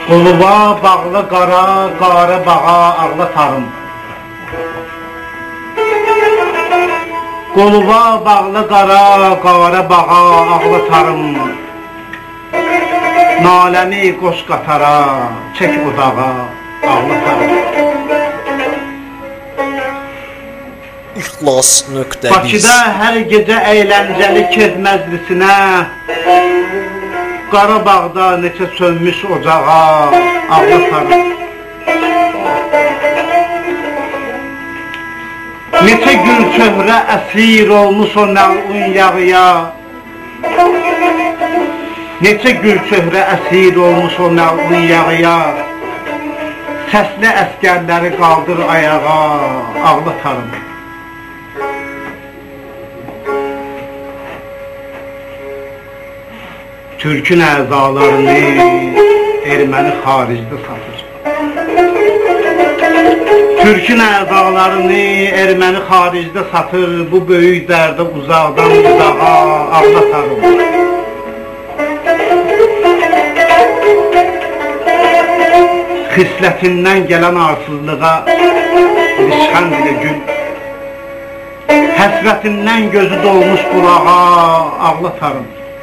Quluba bağlı qara, qara bağa ağlatarım. Quluba bağlı qara, qara bağa ağlatarım. Naləmi qoş qatara, çək odağa ağlatarım. İxlas.biz Bakıda hər gecə əyləncəli kez məclisinə, Qarabağda neçə sönmüş ocağa ağlatarım. Neçə gül çöhrə əsir olmuş o nəlun yağıya, Neçə gül çöhrə əsir olmuş o nəlun yağıya, Səsli əskərləri qaldır ayağa ağlatarım. Türkün əzalarını erməni xaricdə satır. Türkün əzalarını erməni xaricdə satır. Bu böyük dərdə uzaqdan uzağa ağlatarım. Xislətindən gələn arsızlığa rişxənd ilə gül, həsrətindən gözü dolmuş qulağa ağlatarım.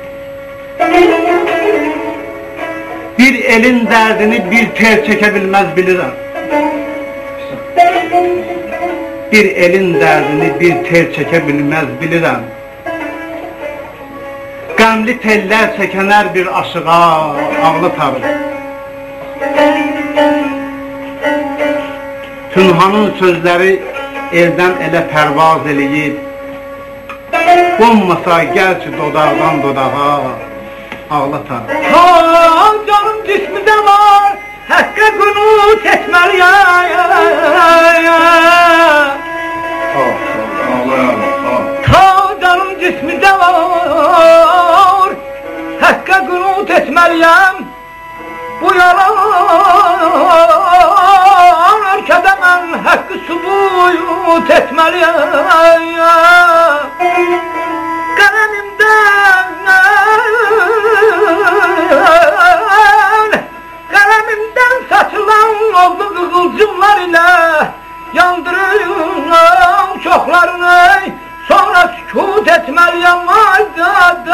Bir elin dərdini bir tel çəkə bilməz bilirəm. Bir elin dərdini bir tel çəkə bilməz bilirəm. Qəmli tellər çəkənər bir aşığa ağlatarım. Tünhanın sözləri eldən elə pərvaz eləyib, Qonmasa gəl ki dodaqdan dodağa ağlatarım. Canım cismində var, həqqə qunut etməliyəm. Canım cismində var, həqqə qunut etməliyəm. Bu yalan ölkədə mən həqqı sübut etməliyəm. Qələmimdən saçılan oldu qığılcımlar ilə yandırıyorum çoxlarını, sonra sükut etməliyəm.